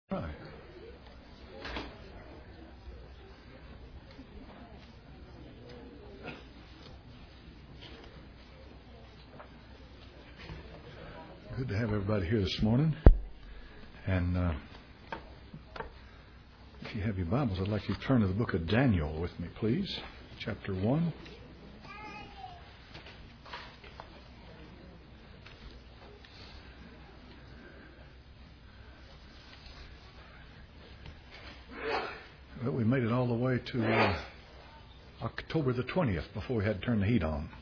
Right. Good to have everybody here this morning. And if you have your Bibles, I'd like you to turn to the book of Daniel with me, please. Chapter 1. Well, we made it all the way to October the 20th before we had to turn the heat on.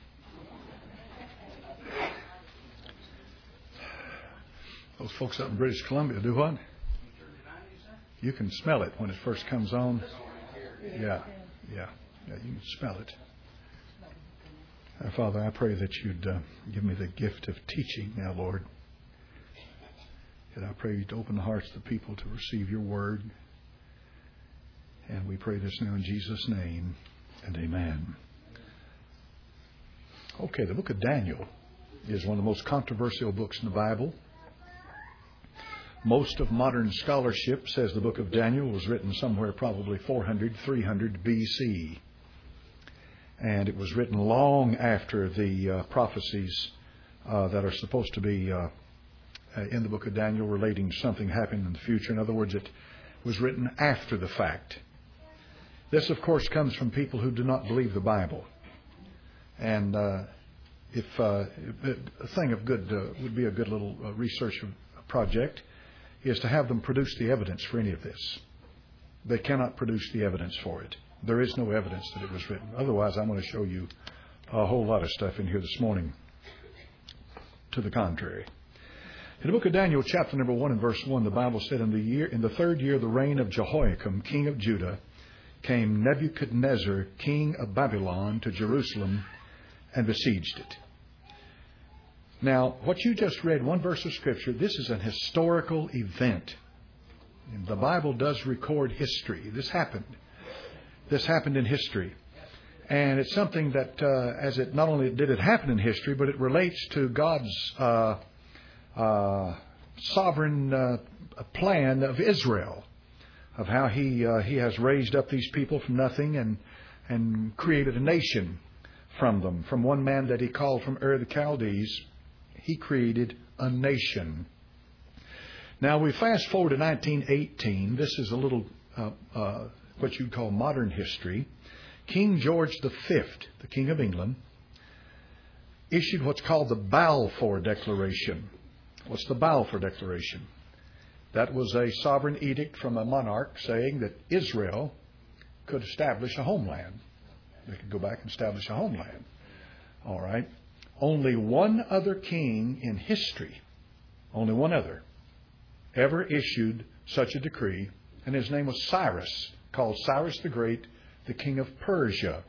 Those folks up in British Columbia do what? You can smell it when it first comes on. Yeah, you can smell it. Father, I pray that you'd give me the gift of teaching now, Lord. And I pray you'd open the hearts of the people to receive your word. And we pray this now in Jesus' name, and amen. Okay, the book of Daniel is one of the most controversial books in the Bible. Most of modern scholarship says the book of Daniel was written somewhere probably 400, 300 B.C. And it was written long after the prophecies that are supposed to be in the book of Daniel relating to something happening in the future. In other words, it was written after the fact. This, of course, comes from people who do not believe the Bible. And if a thing of good would be a good little research project is to have them produce the evidence for any of this. They cannot produce the evidence for it. There is no evidence that it was written. Otherwise, I'm going to show you a whole lot of stuff in here this morning to the contrary. In the book of Daniel, chapter number 1 and verse 1, the Bible said, in the third year of the reign of Jehoiakim, king of Judah, came Nebuchadnezzar, king of Babylon, to Jerusalem and besieged it. Now, what you just read, one verse of Scripture, this is an historical event. And the Bible does record history. This happened. This happened in history. And it's something that, as it not only did it happen in history, but it relates to God's sovereign plan of Israel, of how He has raised up these people from nothing and created a nation from them. From one man that He called from Ur the Chaldees, He created a nation. Now we fast forward to 1918. This is a little what you'd call modern history. King George V, the King of England, issued what's called the Balfour Declaration. What's the Balfour Declaration? That was a sovereign edict from a monarch saying that Israel could establish a homeland. They could go back and establish a homeland. All right. Only one other king in history, only one other, ever issued such a decree, and his name was Cyrus, called Cyrus the Great, the king of Persia.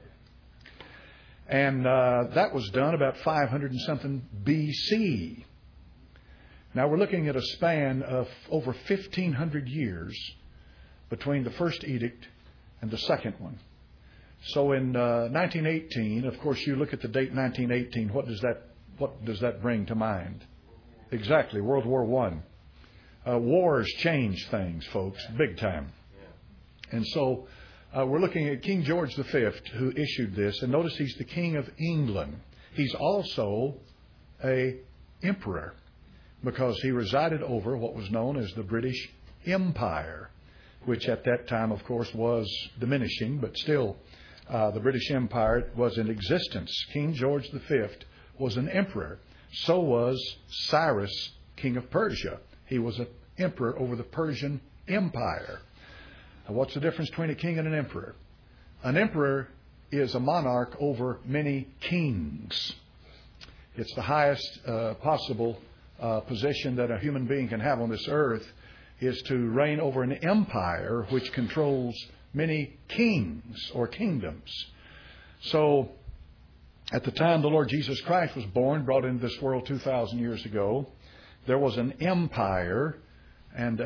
And that was done about 500 and something B.C. Now we're looking at a span of over 1,500 years between the first edict and the second one. So in 1918, of course, you look at the date 1918. What does that bring to mind? Exactly, World War I. Wars change things, folks, big time. And so we're looking at King George V, who issued this. And notice he's the King of England. He's also a emperor because he resided over what was known as the British Empire, which at that time, of course, was diminishing, but still the British Empire was in existence. King George V was an emperor. So was Cyrus, king of Persia. He was an emperor over the Persian Empire. Now, what's the difference between a king and an emperor? An emperor is a monarch over many kings. It's the highest possible position that a human being can have on this earth, is to reign over an empire which controls many kings or kingdoms. So, at the time the Lord Jesus Christ was born, brought into this world 2,000 years ago, there was an empire and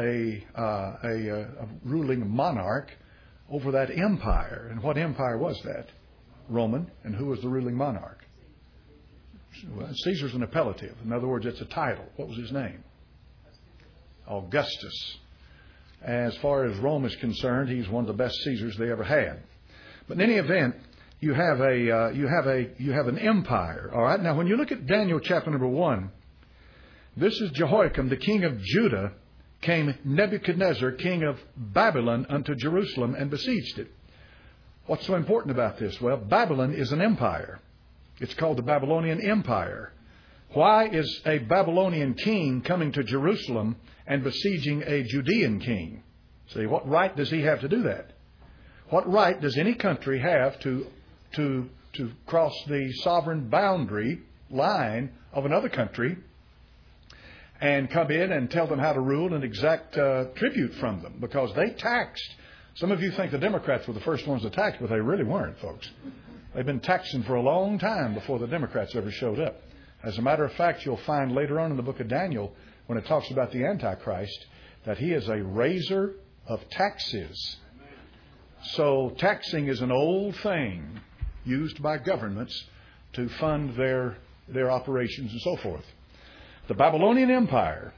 a ruling monarch over that empire. And what empire was that? Roman. And who was the ruling monarch? Caesar's an appellative. In other words, it's a title. What was his name? Augustus. As far as Rome is concerned, he's one of the best Caesars they ever had. But in any event, you have an empire. All right. Now, when you look at Daniel chapter number 1, this is Jehoiakim, the king of Judah, came Nebuchadnezzar, king of Babylon, unto Jerusalem and besieged it. What's so important about this? Well, Babylon is an empire. It's called the Babylonian Empire. Why is a Babylonian king coming to Jerusalem and besieging a Judean king? See, what right does he have to do that? What right does any country have to cross the sovereign boundary line of another country and come in and tell them how to rule and exact tribute from them? Because they taxed. Some of you think the Democrats were the first ones to tax, but they really weren't, folks. They've been taxing for a long time before the Democrats ever showed up. As a matter of fact, you'll find later on in the book of Daniel, when it talks about the Antichrist, that he is a raiser of taxes. So taxing is an old thing used by governments to fund their operations and so forth. The Babylonian Empire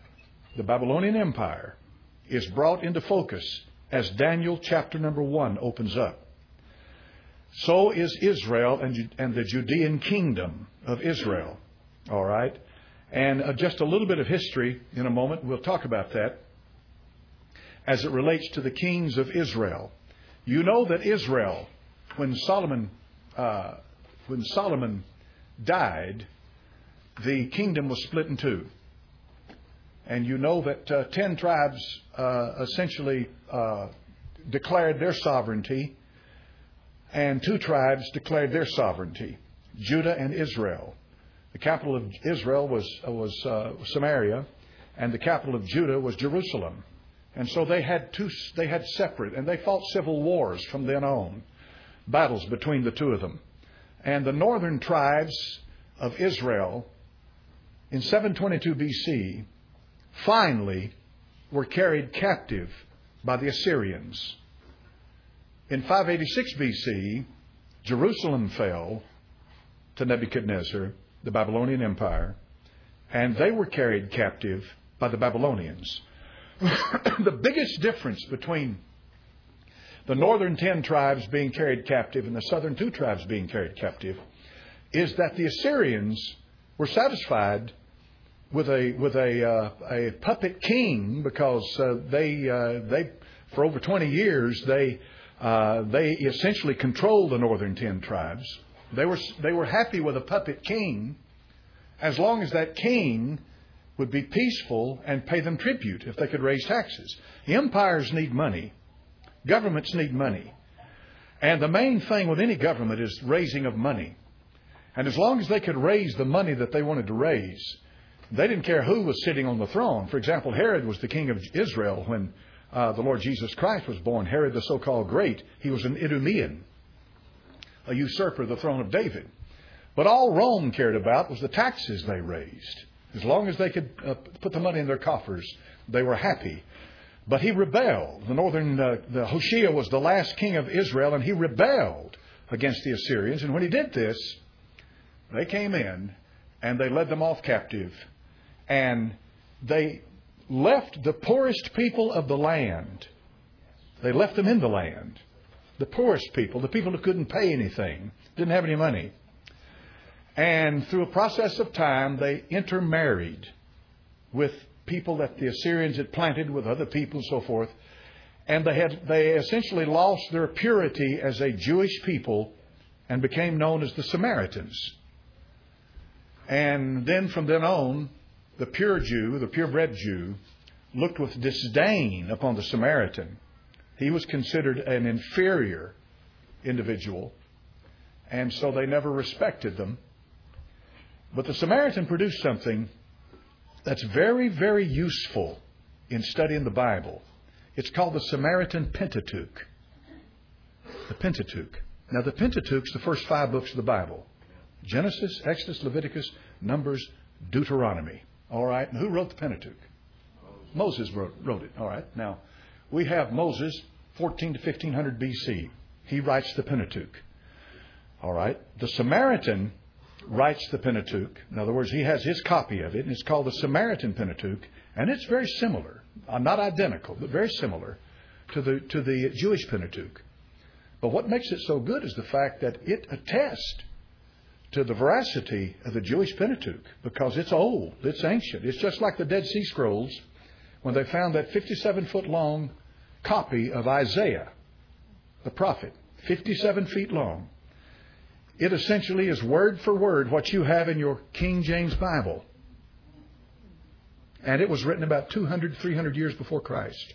is brought into focus as Daniel chapter number 1 opens up. So is Israel and the Judean kingdom of Israel. All right. And just a little bit of history in a moment. We'll talk about that as it relates to the kings of Israel. You know that Israel, when Solomon died, the kingdom was split in two. And you know that 10 tribes essentially declared their sovereignty, and 2 tribes declared their sovereignty, Judah and Israel. The capital of Israel was Samaria, and the capital of Judah was Jerusalem. And so they had separate, and they fought civil wars from then on, battles between the two of them. And the northern tribes of Israel in 722 BC finally were carried captive by the Assyrians. In 586 BC, Jerusalem fell to Nebuchadnezzar, the Babylonian Empire, and they were carried captive by the Babylonians. The biggest difference between the northern 10 tribes being carried captive and the southern 2 tribes being carried captive is that the Assyrians were satisfied with a puppet king, because they for over 20 years they essentially controlled the northern 10 tribes. They were happy with a puppet king as long as that king would be peaceful and pay them tribute if they could raise taxes. Empires need money. Governments need money. And the main thing with any government is raising of money. And as long as they could raise the money that they wanted to raise, they didn't care who was sitting on the throne. For example, Herod was the king of Israel when the Lord Jesus Christ was born. Herod the so-called Great. He was an Idumean, a usurper of the throne of David. But all Rome cared about was the taxes they raised. As long as they could put the money in their coffers, they were happy. But he rebelled. The Hoshea was the last king of Israel, and he rebelled against the Assyrians. And when he did this, they came in and they led them off captive. And they left the poorest people of the land. They left them in the land. The poorest people, the people who couldn't pay anything, didn't have any money. And through a process of time, they intermarried with people that the Assyrians had planted with other people and so forth. And they essentially lost their purity as a Jewish people and became known as the Samaritans. And then from then on, the pure Jew, the purebred Jew, looked with disdain upon the Samaritan. He was considered an inferior individual, and so they never respected them. But the Samaritan produced something that's very, very useful in studying the Bible. It's called the Samaritan Pentateuch. The Pentateuch. Now, the Pentateuch's the first 5 books of the Bible. Genesis, Exodus, Leviticus, Numbers, Deuteronomy. All right. And who wrote the Pentateuch? Moses wrote it. All right. Now, we have Moses, 14 to 1500 BC. He writes the Pentateuch. All right. The Samaritan writes the Pentateuch. In other words, he has his copy of it, and it's called the Samaritan Pentateuch, And it's very similar, not identical, but very similar to the Jewish Pentateuch. But what makes it so good is the fact that it attests to the veracity of the Jewish Pentateuch, because it's old, it's ancient. It's just like the Dead Sea Scrolls when they found that 57-foot long copy of Isaiah, the prophet, 57 feet long. It essentially is word for word what you have in your King James Bible. And it was written about 200, 300 years before Christ.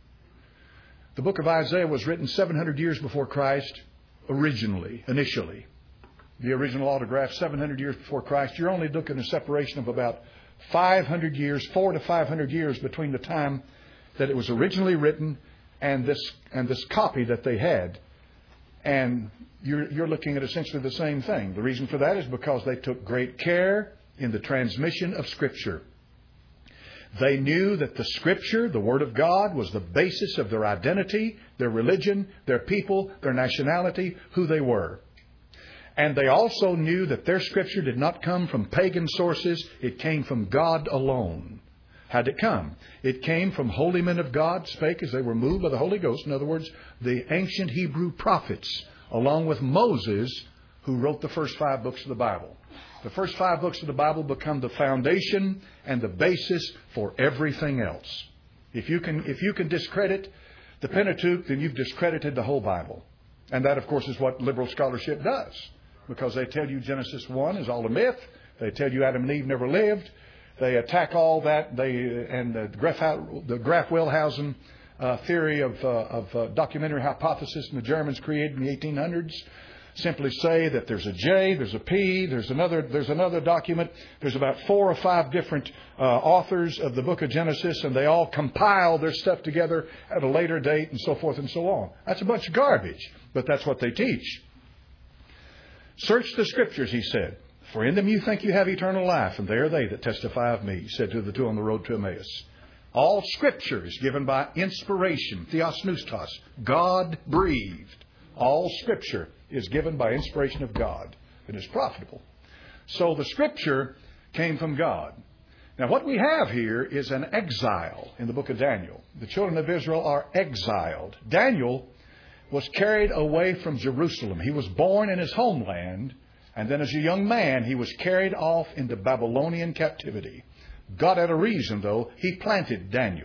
The book of Isaiah was written 700 years before Christ initially. The original autograph, 700 years before Christ. You're only looking at a separation of about 500 years, 400 to 500 years between the time that it was originally written and this copy that they had. And you're looking at essentially the same thing. The reason for that is because they took great care in the transmission of Scripture. They knew that the Scripture, the Word of God, was the basis of their identity, their religion, their people, their nationality, who they were. And they also knew that their Scripture did not come from pagan sources. It came from God alone. How did it come? It came from holy men of God, spake as they were moved by the Holy Ghost. In other words, the ancient Hebrew prophets, along with Moses, who wrote the first 5 books of the Bible. The first 5 books of the Bible become the foundation and the basis for everything else. If you can discredit the Pentateuch, then you've discredited the whole Bible. And that, of course, is what liberal scholarship does. Because they tell you Genesis 1 is all a myth. They tell you Adam and Eve never lived. They attack all that. The Graf Wellhausen theory of documentary hypothesis and the Germans created in the 1800s simply say that there's a J, there's a P, there's another document. There's about 4 or 5 different authors of the book of Genesis, and they all compile their stuff together at a later date and so forth and so on. That's a bunch of garbage, but that's what they teach. Search the Scriptures, he said, for in them you think you have eternal life, and they are they that testify of me, he said to the 2 on the road to Emmaus. All Scripture is given by inspiration, theos neustos, God breathed. All Scripture is given by inspiration of God. It is profitable. So the Scripture came from God. Now what we have here is an exile in the book of Daniel. The children of Israel are exiled. Daniel was carried away from Jerusalem. He was born in his homeland, and then as a young man he was carried off into Babylonian captivity. God had a reason, though. He planted Daniel.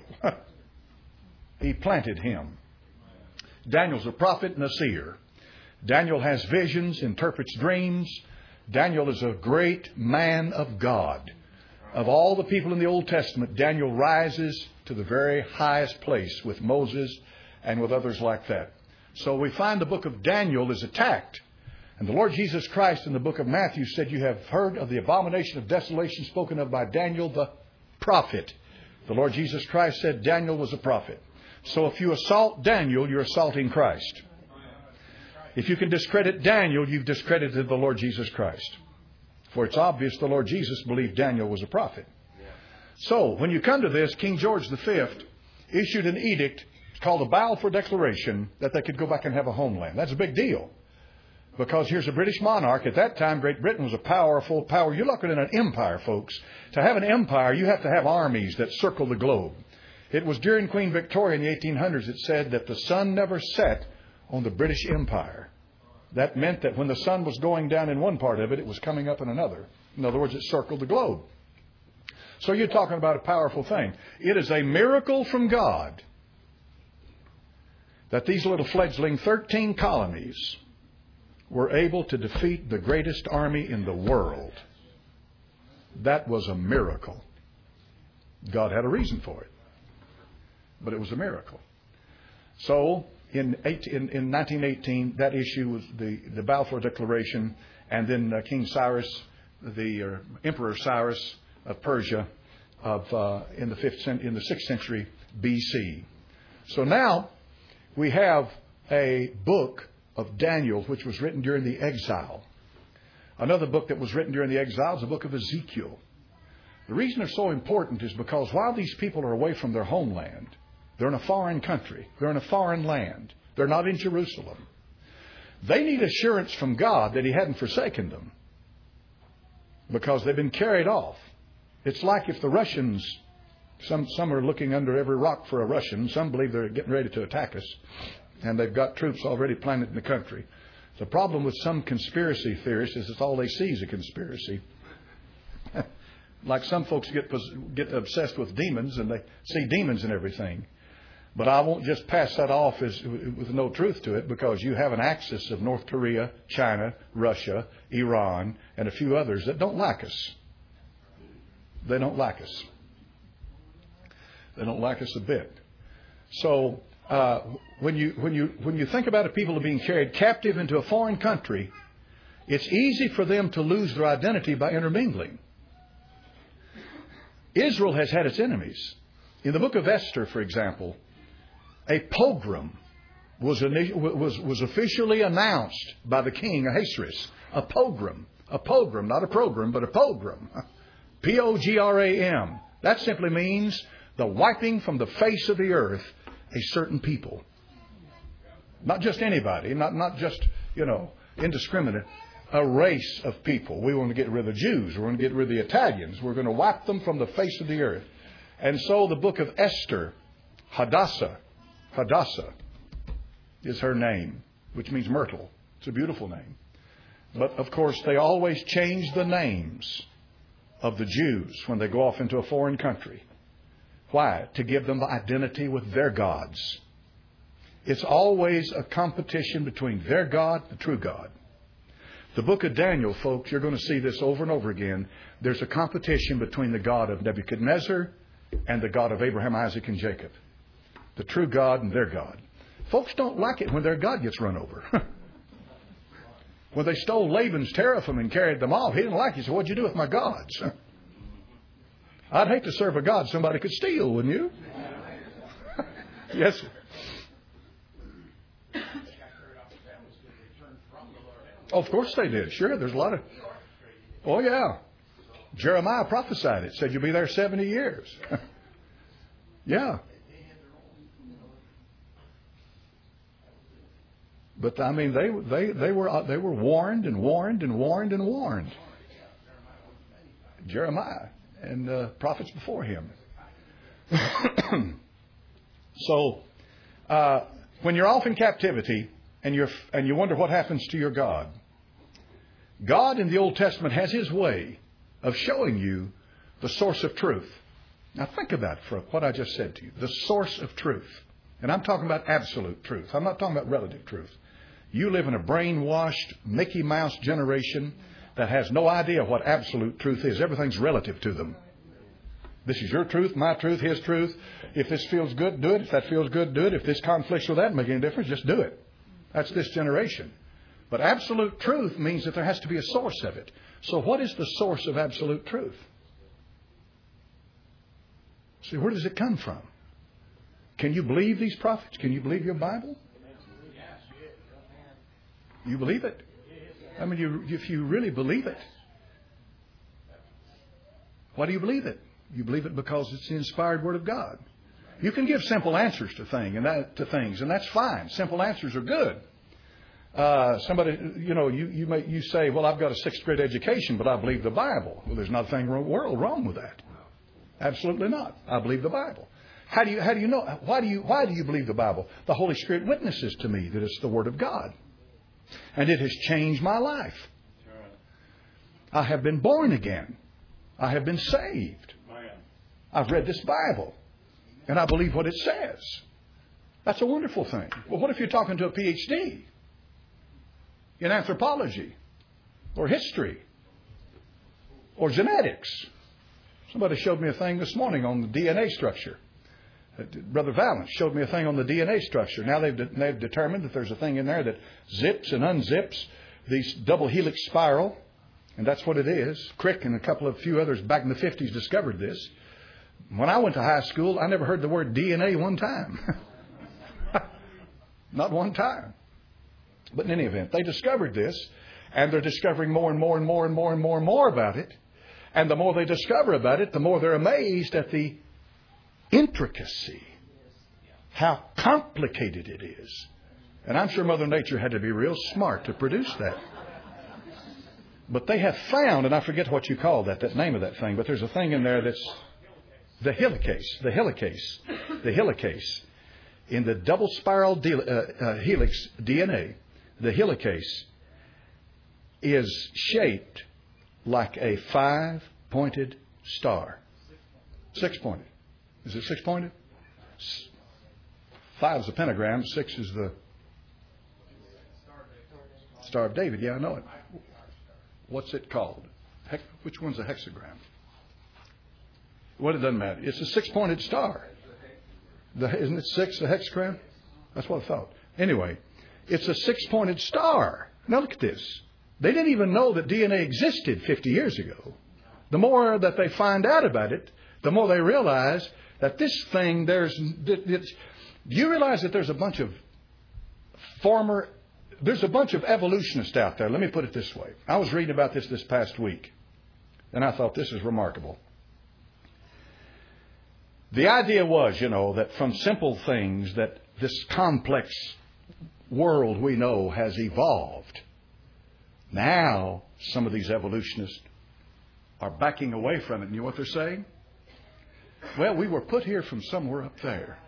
He planted him. Daniel's a prophet and a seer. Daniel has visions, interprets dreams. Daniel is a great man of God. Of all the people in the Old Testament, Daniel rises to the very highest place with Moses and with others like that. So we find the book of Daniel is attacked. And the Lord Jesus Christ in the book of Matthew said, you have heard of the abomination of desolation spoken of by Daniel the prophet. The Lord Jesus Christ said Daniel was a prophet. So if you assault Daniel, you're assaulting Christ. If you can discredit Daniel, you've discredited the Lord Jesus Christ. For it's obvious the Lord Jesus believed Daniel was a prophet. So when you come to this, King George V issued an edict called the Balfour Declaration that they could go back and have a homeland. That's a big deal. Because here's a British monarch. At that time, Great Britain was a powerful power. You're looking at an empire, folks. To have an empire, you have to have armies that circle the globe. It was during Queen Victoria in the 1800s it said that the sun never set on the British Empire. That meant that when the sun was going down in one part of it, it was coming up in another. In other words, it circled the globe. So you're talking about a powerful thing. It is a miracle from God that these little fledgling 13 colonies were able to defeat the greatest army in the world. That was a miracle. God had a reason for it. But it was a miracle. So, in 1918, that issue was the Balfour Declaration, and then King Cyrus, the Emperor Cyrus of Persia, in the 6th century B.C. So now we have a book of Daniel, which was written during the exile. Another book that was written during the exile is the book of Ezekiel. The reason it's so important is because while these people are away from their homeland, they're in a foreign country. They're in a foreign land. They're not in Jerusalem. They need assurance from God that He hadn't forsaken them because they've been carried off. It's like if the Russians Some are looking under every rock for a Russian. Some believe they're getting ready to attack us. And they've got troops already planted in the country. The problem with some conspiracy theorists is that's all they see is a conspiracy. Like some folks get obsessed with demons and they see demons in everything. But I won't just pass that off with no truth to it, because you have an axis of North Korea, China, Russia, Iran, and a few others that don't like us. They don't like us. They don't like us a bit. So when you think about it, people are being carried captive into a foreign country, it's easy for them to lose their identity by intermingling. Israel has had its enemies. In the book of Esther, for example, a pogrom was officially announced by the king Ahasuerus. A pogrom, not a program, but a pogrom. P-O-G-R-A-M. That simply means the wiping from the face of the earth a certain people. Not just anybody, not just, indiscriminate. A race of people. We want to get rid of the Jews. We want to get rid of the Italians. We're going to wipe them from the face of the earth. And so the book of Esther, Hadassah is her name, which means myrtle. It's a beautiful name. But, of course, they always change the names of the Jews when they go off into a foreign country. Why? To give them the identity with their gods. It's always a competition between their God, the true God. The book of Daniel, folks, you're going to see this over and over again. There's a competition between the God of Nebuchadnezzar and the God of Abraham, Isaac, and Jacob. The true God and their God. Folks don't like it when their God gets run over. When they stole Laban's teraphim and carried them off, he didn't like it. He said, "What'd you do with my gods?" I'd hate to serve a God somebody could steal, wouldn't you? Yes, sir. Oh, of course they did. Sure, there's a lot of... Oh, yeah. Jeremiah prophesied it. Said you'll be there 70 years. Yeah. But, I mean, they were warned and warned and warned and warned. Jeremiah and prophets before him. So, when you're off in captivity and you wonder what happens to your God, God in the Old Testament has His way of showing you the source of truth. Now think about what I just said to you. The source of truth. And I'm talking about absolute truth. I'm not talking about relative truth. You live in a brainwashed Mickey Mouse generation that has no idea what absolute truth is. Everything's relative to them. This is your truth, my truth, his truth. If this feels good, do it. If that feels good, do it. If this conflicts with that, make any difference, just do it. That's this generation. But absolute truth means that there has to be a source of it. So what is the source of absolute truth? See, where does it come from? Can you believe these prophets? Can you believe your Bible? You believe it? I mean, if you really believe it, why do you believe it? You believe it because it's the inspired Word of God. You can give simple answers to things, and that's fine. Simple answers are good. Somebody, you say, "Well, I've got a 6th grade education, but I believe the Bible." Well, there's nothing in the world wrong with that. Absolutely not. I believe the Bible. How do you know? Why do you believe the Bible? The Holy Spirit witnesses to me that it's the Word of God. And it has changed my life. I have been born again. I have been saved. I've read this Bible. And I believe what it says. That's a wonderful thing. Well, what if you're talking to a PhD in anthropology or history or genetics? Somebody showed me a thing this morning on the DNA structure. Brother Valance showed me a thing on the DNA structure. Now they've determined that there's a thing in there that zips and unzips these double helix spiral. And that's what it is. Crick and a few others back in the 50s discovered this. When I went to high school, I never heard the word DNA one time. Not one time. But in any event, they discovered this, and they're discovering more and more and more and more and more and more about it. And the more they discover about it, the more they're amazed at the intricacy, how complicated it is. And I'm sure Mother Nature had to be real smart to produce that. But they have found, and I forget what you call that name of that thing, but there's a thing in there that's the helicase in the double spiral helix DNA, the helicase is shaped like a 5-pointed star. 6-pointed. Is it 6-pointed? 5 is the pentagram. 6 is the Star of David. Yeah, I know it. What's it called? Which one's a hexagram? Well, it doesn't matter. It's a 6-pointed star. Isn't it 6, the hexagram? That's what I thought. Anyway, it's a 6-pointed star. Now look at this. They didn't even know that DNA existed 50 years ago. The more that they find out about it, the more they realize that this thing, do you realize that there's a bunch of evolutionists out there? Let me put it this way. I was reading about this past week, and I thought this is remarkable. The idea was, that from simple things that this complex world we know has evolved. Now, some of these evolutionists are backing away from it. And you know what they're saying? Well, we were put here from somewhere up there.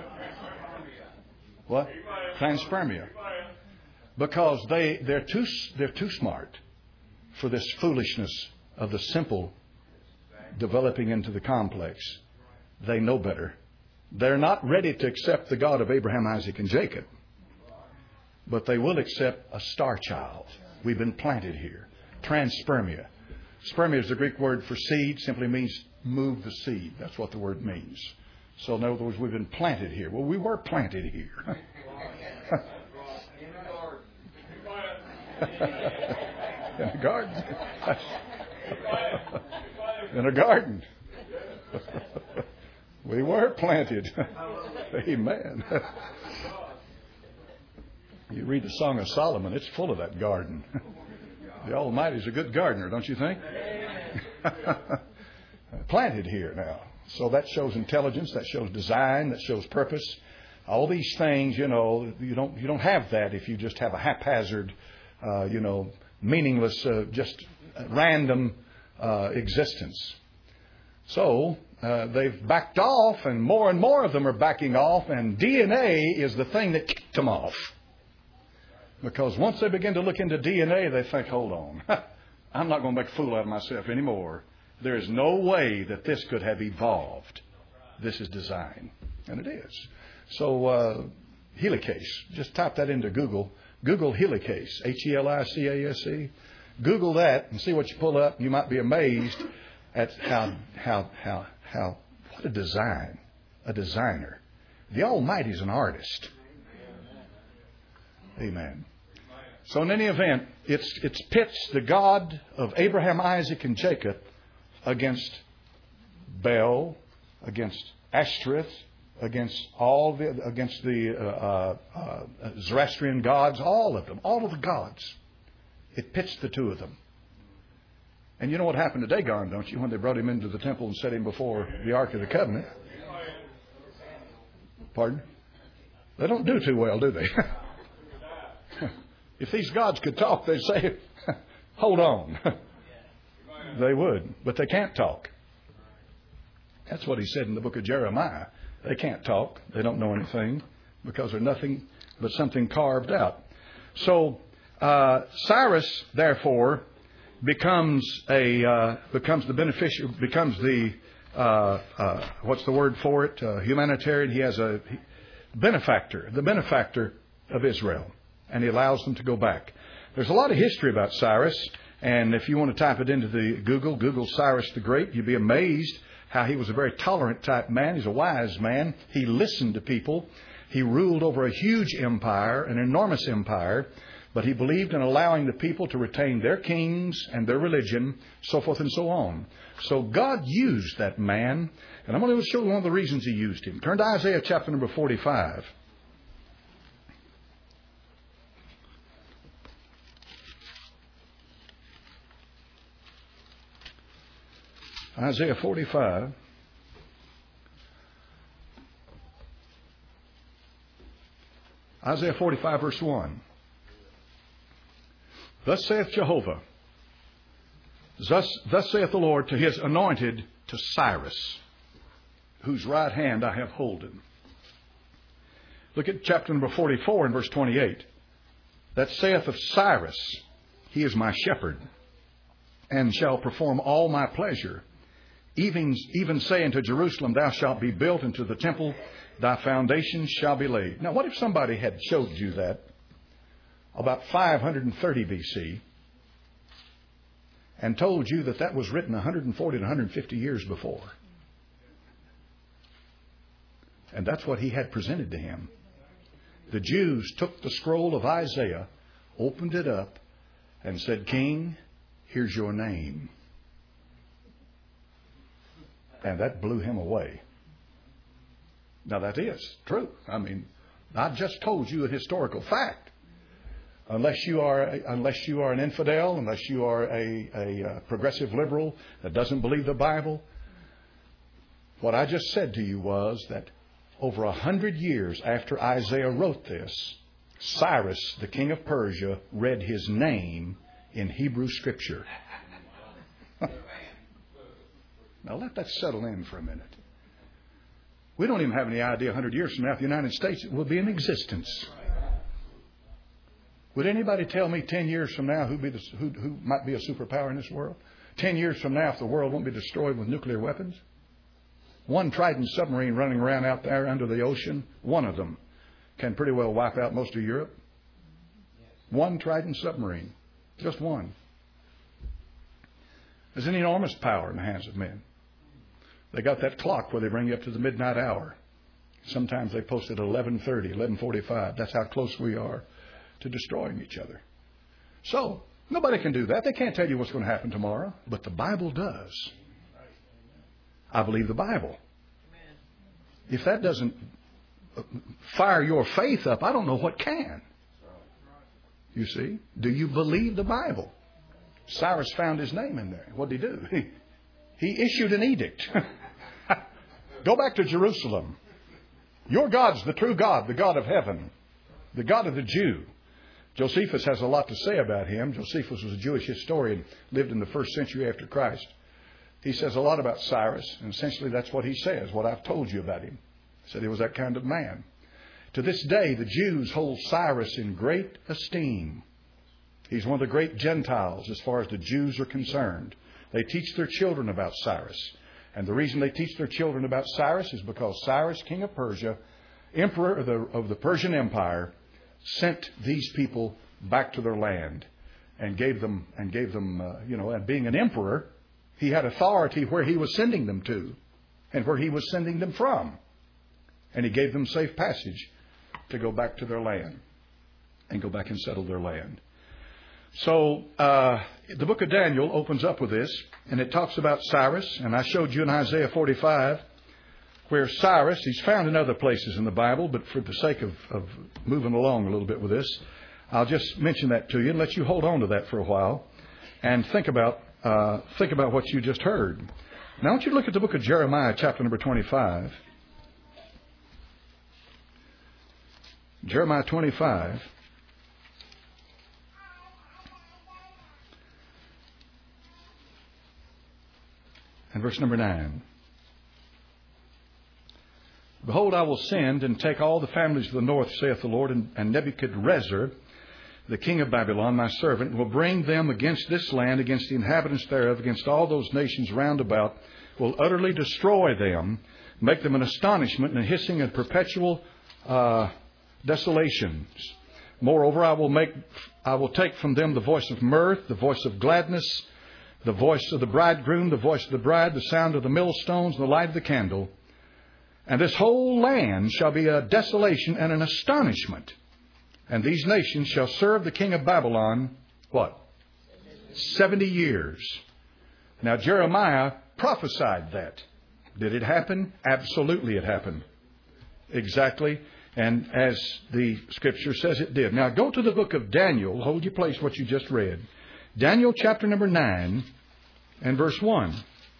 What? Panspermia. Because they're too smart for this foolishness of the simple developing into the complex. They know better. They're not ready to accept the God of Abraham, Isaac, and Jacob. But they will accept a star child. We've been planted here. Transpermia. Spermia is the Greek word for seed. Simply means move the seed. That's what the word means. So in other words, we've been planted here. Well, we were planted here. In a garden. In a garden. We were planted. Amen. You read the Song of Solomon, it's full of that garden. The Almighty's a good gardener, don't you think? Planted here now. So that shows intelligence, that shows design, that shows purpose. All these things, you don't have that if you just have a haphazard, meaningless, just random existence. So they've backed off, and more of them are backing off, and DNA is the thing that kicked them off. Because once they begin to look into DNA, they think, hold on, I'm not going to make a fool out of myself anymore. There is no way that this could have evolved. This is design. And it is. So helicase, just type that into Google. Google helicase, Helicase. Google that and see what you pull up. You might be amazed at how what a design, a designer. The Almighty's an artist. Amen. So in any event, it's pits the God of Abraham, Isaac, and Jacob against Baal, against Ashtoreth, against the Zoroastrian gods, all of them, all of the gods. It pits the two of them. And you know what happened to Dagon, don't you, when they brought him into the temple and set him before the Ark of the Covenant? Pardon? They don't do too well, do they? If these gods could talk, they'd say, hold on. They would, but they can't talk. That's what he said in the book of Jeremiah. They can't talk. They don't know anything because they're nothing but something carved out. So Cyrus, therefore, becomes the what's the word for it? Humanitarian. He has a benefactor, the benefactor of Israel. And he allows them to go back. There's a lot of history about Cyrus. And if you want to type it into the Google Cyrus the Great, you'd be amazed how he was a very tolerant type man. He's a wise man. He listened to people. He ruled over a huge empire, an enormous empire. But he believed in allowing the people to retain their kings and their religion, so forth and so on. So God used that man. And I'm going to show you one of the reasons he used him. Turn to Isaiah chapter number 45. Isaiah 45. Isaiah 45 verse 1. Thus saith Jehovah, thus saith the Lord to his anointed, to Cyrus. whose right hand I have holden. Look at chapter number 44 and verse 28. That saith of Cyrus, he is my shepherd, and shall perform all my pleasure. Even saying to Jerusalem, thou shalt be built, and to the temple thy foundations shall be laid. Now, what if somebody had showed you that about 530 BC and told you that that was written 140 to 150 years before? And that's what he had presented to him. The Jews took the scroll of Isaiah, opened it up, and said, King, here's your name. And that blew him away. Now that is true. I mean, I just told you a historical fact. Unless you are an infidel, unless you are a progressive liberal that doesn't believe the Bible, what I just said to you was that over 100 years after Isaiah wrote this, Cyrus, the king of Persia, read his name in Hebrew Scripture. Now let that settle in for a minute. We don't even have any idea 100 years from now if the United States will be in existence. Would anybody tell me 10 years from now who might be a superpower in this world? 10 years from now if the world won't be destroyed with nuclear weapons? One Trident submarine running around out there under the ocean, one of them can pretty well wipe out most of Europe. One Trident submarine. Just one. There's an enormous power in the hands of men. They got that clock where they bring you up to the midnight hour. Sometimes they post it at 11:30, 11:45. That's how close we are to destroying each other. So, nobody can do that. They can't tell you what's going to happen tomorrow. But the Bible does. I believe the Bible. If that doesn't fire your faith up, I don't know what can. You see? Do you believe the Bible? Cyrus found his name in there. What did he do? He issued an edict. Go back to Jerusalem. Your God's the true God, the God of heaven, the God of the Jew. Josephus has a lot to say about him. Josephus was a Jewish historian, lived in the 1st century after Christ. He says a lot about Cyrus, and essentially that's what he says, what I've told you about him. He said he was that kind of man. To this day, the Jews hold Cyrus in great esteem. He's one of the great Gentiles as far as the Jews are concerned. They teach their children about Cyrus. And the reason they teach their children about Cyrus is because Cyrus, king of Persia, emperor of the Persian Empire, sent these people back to their land and gave them, and being an emperor, he had authority where he was sending them to and where he was sending them from. And he gave them safe passage to go back to their land and go back and settle their land. So the book of Daniel opens up with this, and it talks about Cyrus. And I showed you in Isaiah 45 where Cyrus, he's found in other places in the Bible, but for the sake of moving along a little bit with this, I'll just mention that to you and let you hold on to that for a while and think about what you just heard. Now I want you to look at the book of Jeremiah, chapter number 25. Jeremiah 25. And verse number 9. Behold, I will send and take all the families of the north, saith the Lord, and Nebuchadrezzar, the king of Babylon, my servant, will bring them against this land, against the inhabitants thereof, against all those nations round about, will utterly destroy them, make them an astonishment and a hissing and perpetual desolations. Moreover, I will take from them the voice of mirth, the voice of gladness, the voice of the bridegroom, the voice of the bride, the sound of the millstones, and the light of the candle. And this whole land shall be a desolation and an astonishment. And these nations shall serve the king of Babylon, what? 70 years. Now Jeremiah prophesied that. Did it happen? Absolutely it happened. Exactly. And as the scripture says it did. Now go to the book of Daniel. Hold your place what you just read. Daniel chapter number 9 and verse 1.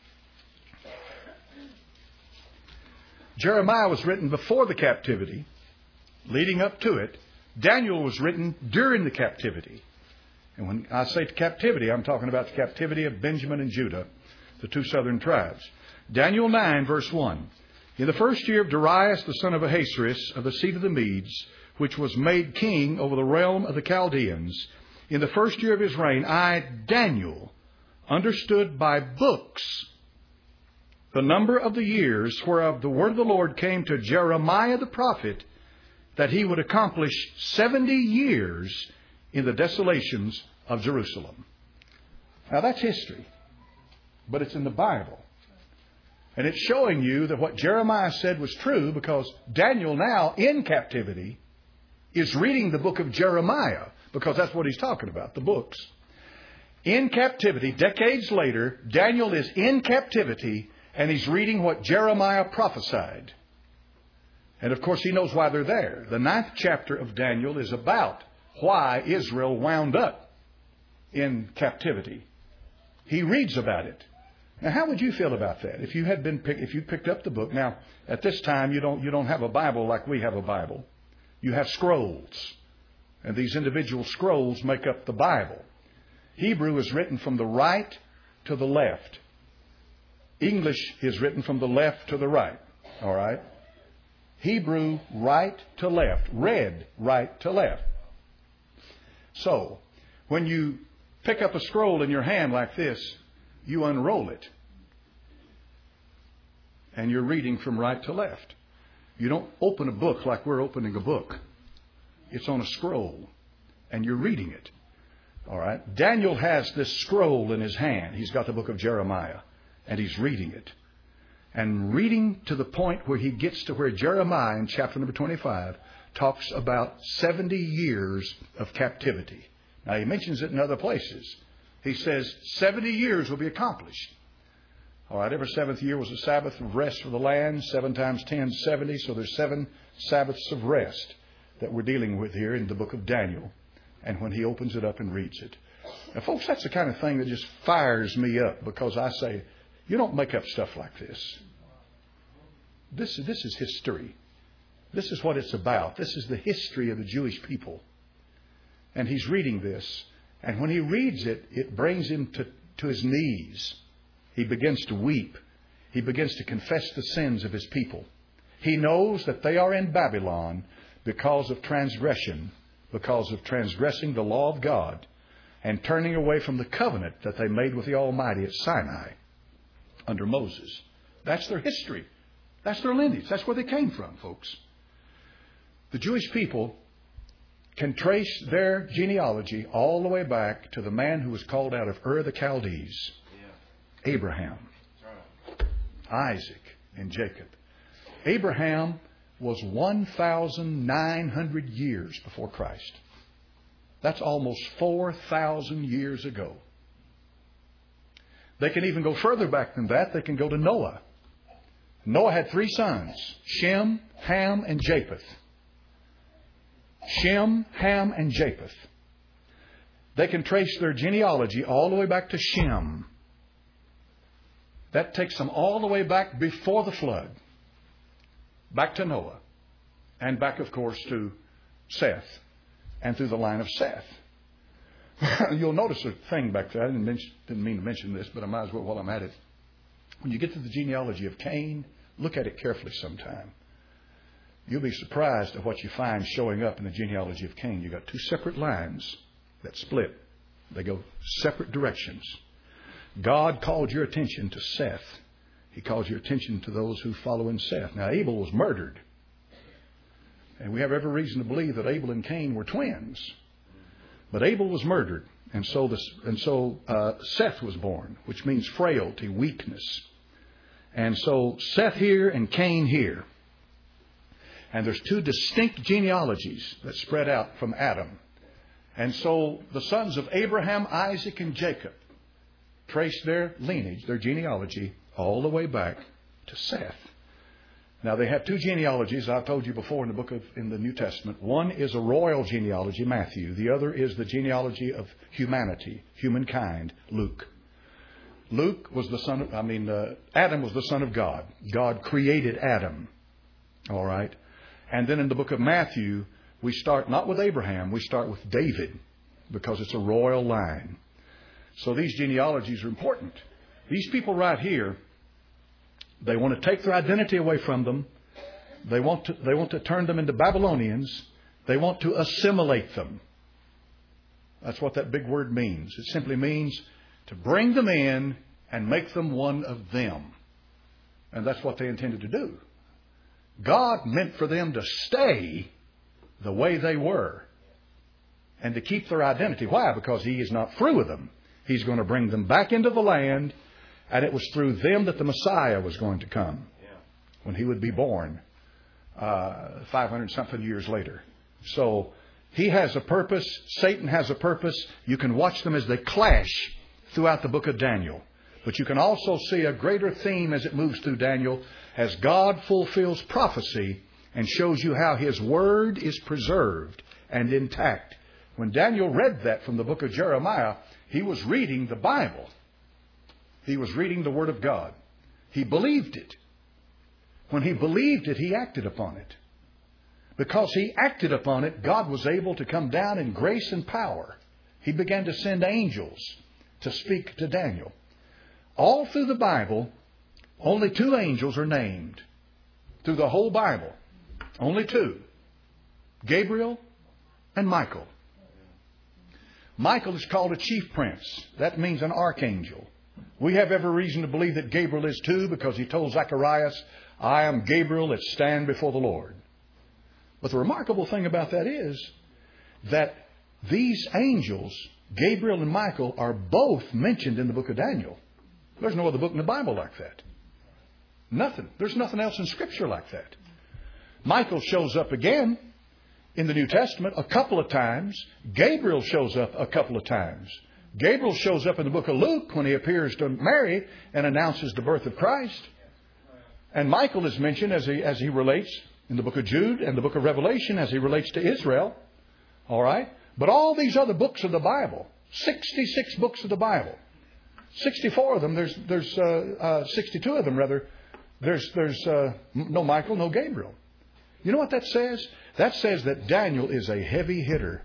Jeremiah was written before the captivity, leading up to it. Daniel was written during the captivity. And when I say captivity, I'm talking about the captivity of Benjamin and Judah, the two southern tribes. Daniel 9 verse 1. In the first year of Darius, the son of Ahasuerus, of the seed of the Medes, which was made king over the realm of the Chaldeans, in the first year of his reign, I, Daniel, understood by books the number of the years whereof the word of the Lord came to Jeremiah the prophet, that he would accomplish 70 years in the desolations of Jerusalem. Now that's history, but it's in the Bible. And it's showing you that what Jeremiah said was true, because Daniel, now in captivity, is reading the book of Jeremiah, because that's what he's talking about, the books. In captivity, decades later, Daniel is in captivity, and he's reading what Jeremiah prophesied. And of course, he knows why they're there. The 9th chapter of Daniel is about why Israel wound up in captivity. He reads about it. Now, how would you feel about that if you had if you picked up the book? Now, at this time, you don't have a Bible like we have a Bible. You have scrolls, and these individual scrolls make up the Bible. Hebrew is written from the right to the left. English is written from the left to the right. All right? Hebrew, right to left. Red, right to left. So, when you pick up a scroll in your hand like this, you unroll it. And you're reading from right to left. You don't open a book like we're opening a book. It's on a scroll. And you're reading it. All right? Daniel has this scroll in his hand. He's got the book of Jeremiah. And he's reading it. And reading to the point where he gets to where Jeremiah in chapter number 25 talks about 70 years of captivity. Now, he mentions it in other places. He says 70 years will be accomplished. All right, every seventh year was a Sabbath of rest for the land. 7 times 10, 70. So there's 7 Sabbaths of rest that we're dealing with here in the book of Daniel. And when he opens it up and reads it. Now, folks, that's the kind of thing that just fires me up, because I say, you don't make up stuff like this. This is history. This is what it's about. This is the history of the Jewish people. And he's reading this. And when he reads it, it brings him to his knees. He begins to weep. He begins to confess the sins of his people. He knows that they are in Babylon because of transgression, because of transgressing the law of God and turning away from the covenant that they made with the Almighty at Sinai under Moses. That's their history. That's their lineage. That's where they came from, folks. The Jewish people can trace their genealogy all the way back to the man who was called out of Ur of the Chaldees, Abraham, Isaac, and Jacob. Abraham was 1,900 years before Christ. That's almost 4,000 years ago. They can even go further back than that. They can go to Noah. Noah had 3 sons, Shem, Ham, and Japheth. Shem, Ham, and Japheth. They can trace their genealogy all the way back to Shem. That takes them all the way back before the flood. Back to Noah. And back, of course, to Seth. And through the line of Seth. You'll notice a thing back there. I didn't mean to mention this, but I might as well while I'm at it. When you get to the genealogy of Cain, look at it carefully sometime. You'll be surprised at what you find showing up in the genealogy of Cain. You've got 2 separate lines that split. They go separate directions. God called your attention to Seth. He calls your attention to those who follow in Seth. Now, Abel was murdered. And we have every reason to believe that Abel and Cain were twins. But Abel was murdered. And so Seth was born, which means frailty, weakness. And so Seth here and Cain here. And there's 2 distinct genealogies that spread out from Adam. And so the sons of Abraham, Isaac, and Jacob trace their lineage, their genealogy, all the way back to Seth. Now, they have 2 genealogies, I've told you before, in the New Testament. One is a royal genealogy, Matthew. The other is the genealogy of humanity, humankind, Luke. Adam was the son of God. God created Adam. All right? And then in the book of Matthew, we start not with Abraham, we start with David, because it's a royal line. So these genealogies are important. These people right here They want to take their identity away from them. They want to turn them into Babylonians. They want to assimilate them. That's what that big word means. It simply means to bring them in and make them one of them. And that's what they intended to do. God meant for them to stay the way they were and to keep their identity. Why? Because He is not through with them. He's going to bring them back into the land, and it was through them that the Messiah was going to come when He would be born 500-something years later. So He has a purpose. Satan has a purpose. You can watch them as they clash throughout the book of Daniel. But you can also see a greater theme as it moves through Daniel, as God fulfills prophecy and shows you how His Word is preserved and intact. When Daniel read that from the book of Jeremiah, he was reading the Bible. He was reading the Word of God. He believed it. When he believed it, he acted upon it. Because he acted upon it, God was able to come down in grace and power. He began to send angels to speak to Daniel. All through the Bible, only 2 angels are named. Through the whole Bible, only 2. Gabriel and Michael. Michael is called a chief prince. That means an archangel. We have every reason to believe that Gabriel is too, because he told Zacharias, I am Gabriel that stand before the Lord. But the remarkable thing about that is that these angels, Gabriel and Michael, are both mentioned in the book of Daniel. There's no other book in the Bible like that. Nothing. There's nothing else in Scripture like that. Michael shows up again in the New Testament a couple of times. Gabriel shows up a couple of times. Gabriel shows up in the book of Luke when he appears to Mary and announces the birth of Christ. And Michael is mentioned as he relates in the book of Jude and the book of Revelation as he relates to Israel. All right? But all these other books of the Bible, 66 books of the Bible, 64 of them, there's 62 of them rather, there's no Michael, no Gabriel. You know what that says? That says that Daniel is a heavy hitter.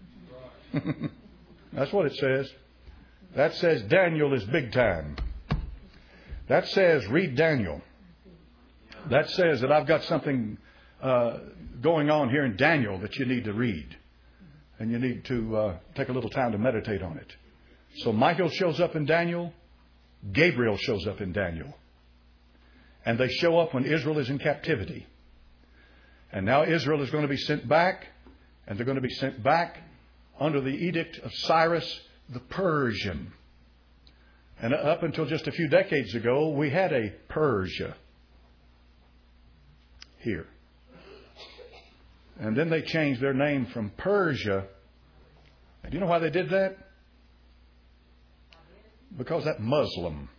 That's what it says. That says Daniel is big time. That says read Daniel. That says that I've got something going on here in Daniel that you need to read. And you need to take a little time to meditate on it. So Michael shows up in Daniel. Gabriel shows up in Daniel. And they show up when Israel is in captivity. And now Israel is going to be sent back. And they're going to be sent back under the edict of Cyrus the Persian. And up until just a few decades ago, we had a Persia here. And then they changed their name from Persia. And do you know why they did that? Because that Muslim,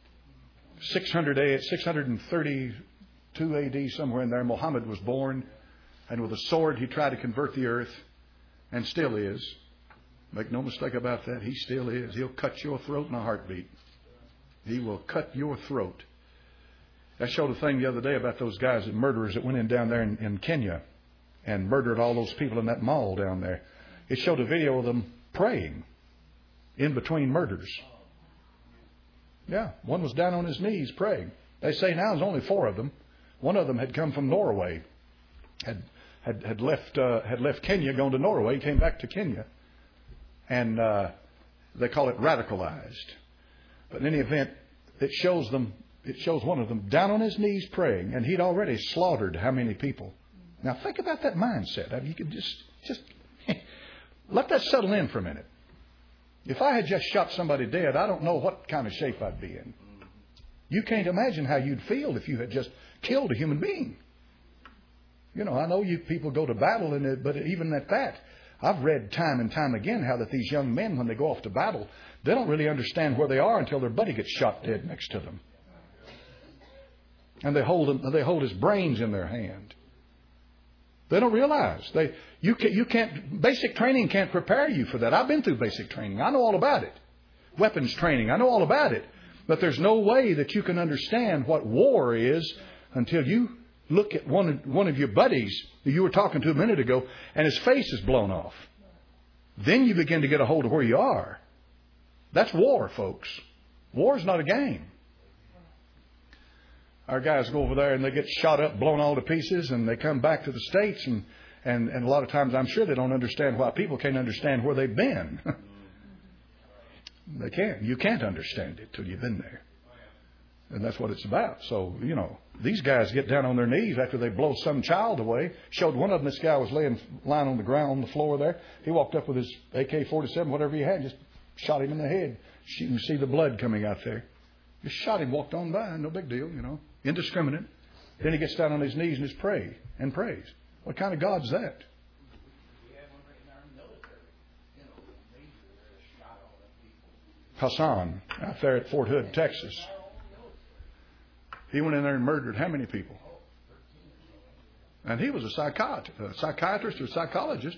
632 AD, somewhere in there, Muhammad was born. And with a sword, he tried to convert the earth. And still is. Make no mistake about that. He still is. He'll cut your throat in a heartbeat. He will cut your throat. I showed a thing the other day about those guys, the murderers that went in down there in Kenya and murdered all those people in that mall down there. It showed a video of them praying in between murders. Yeah, one was down on his knees praying. They say now there's only 4 of them. One of them had come from Norway, had left Kenya, gone to Norway, came back to Kenya, and they call it radicalized. But in any event, it shows one of them down on his knees praying, and he'd already slaughtered how many people? Now think about that mindset. I mean, you could just let that settle in for a minute. If I had just shot somebody dead, I don't know what kind of shape I'd be in. You can't imagine how you'd feel if you had just killed a human being. You know, I know you people go to battle, but even at that, I've read time and time again how that these young men, when they go off to battle, they don't really understand where they are until their buddy gets shot dead next to them. And they hold his brains in their hand. They don't realize. You can't. Basic training can't prepare you for that. I've been through basic training. I know all about it. Weapons training. I know all about it. But there's no way that you can understand what war is until you look at one of your buddies that you were talking to a minute ago, and his face is blown off. Then you begin to get a hold of where you are. That's war, folks. War is not a game. Our guys go over there and they get shot up, blown all to pieces, and they come back to the States. And a lot of times I'm sure they don't understand why people can't understand where they've been. They can't. You can't understand it till you've been there. And that's what it's about. So, these guys get down on their knees after they blow some child away. Showed one of them, this guy was lying on the ground on the floor there. He walked up with his AK-47, whatever he had, just shot him in the head. You can see the blood coming out there. Just shot him, walked on by, no big deal, indiscriminate. Then he gets down on his knees and just prays. What kind of God's that? Hassan, out there at Fort Hood, Texas. He went in there and murdered how many people? And he was a psychiatrist or psychologist.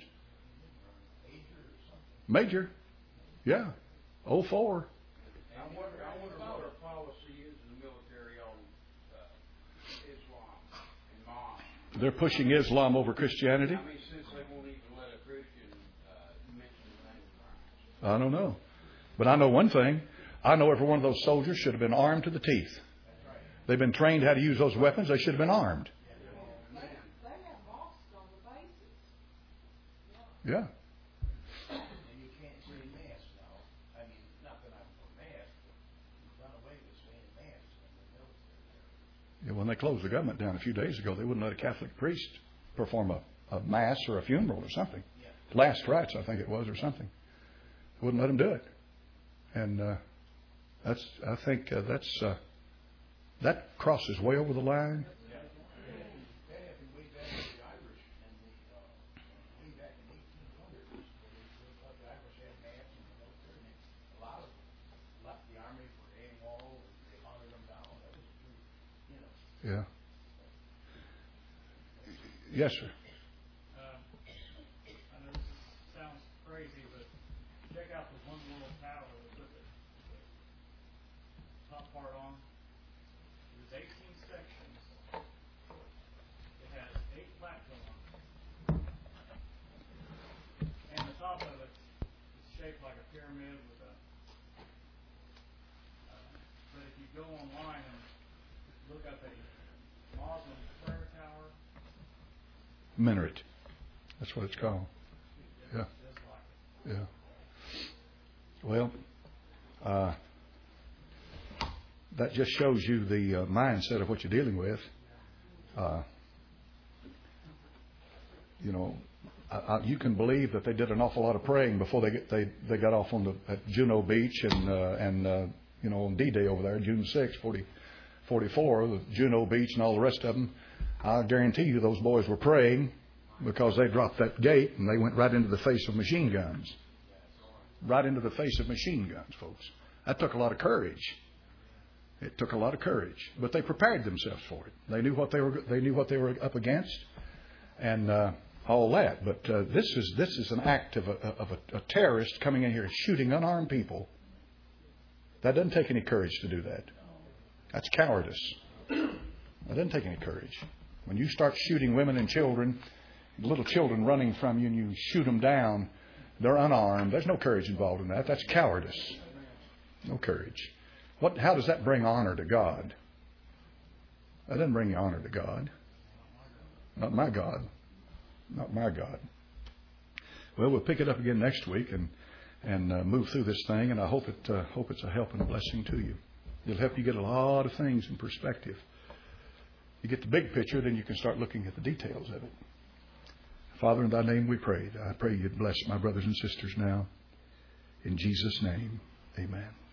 Major. Yeah. 04. I wonder what our policy is in the military on Islam and mom. They're pushing Islam over Christianity? Since they won't even let a Christian mention the name of Christ. I don't know. But I know one thing. I know every one of those soldiers should have been armed to the teeth. They've been trained how to use those weapons. They should have been armed. They have mosques on the bases. Yeah. And you can't say mass now. I mean, not that I'm for mass, but you've done away with saying mass in the military. Yeah, when they closed the government down a few days ago, they wouldn't let a Catholic priest perform a mass or a funeral or something. Last rites, I think it was, or something. They wouldn't let them do it. And I think that crosses way over the line. Yeah. Yes, sir. I know this sounds crazy, but check out the One World Tower that put the top part on. There's 18 sections. It has 8 platforms. And the top of it is shaped like a pyramid with a... but if you go online and look up a Muslim prayer tower... Minaret. That's what it's called. Yeah. Yeah. Well, that just shows you the mindset of what you're dealing with. You can believe that they did an awful lot of praying before they got off at Juno Beach and on D-Day over there, June 6, 44, the Juno Beach and all the rest of them. I guarantee you those boys were praying because they dropped that gate and they went right into the face of machine guns. Right into the face of machine guns, folks. That took a lot of courage. It took a lot of courage, but they prepared themselves for it. They knew what they were up against, and all that. But this is an act of a terrorist coming in here and shooting unarmed people. That doesn't take any courage to do that. That's cowardice. That doesn't take any courage. When you start shooting women and children, little children running from you, and you shoot them down, they're unarmed. There's no courage involved in that. That's cowardice. No courage. How does that bring honor to God? That doesn't bring honor to God. Not my God. Not my God. Well, we'll pick it up again next week and move through this thing, and I hope it's a help and a blessing to you. It'll help you get a lot of things in perspective. You get the big picture, then you can start looking at the details of it. Father, in thy name we pray. I pray you'd bless my brothers and sisters now. In Jesus' name, amen.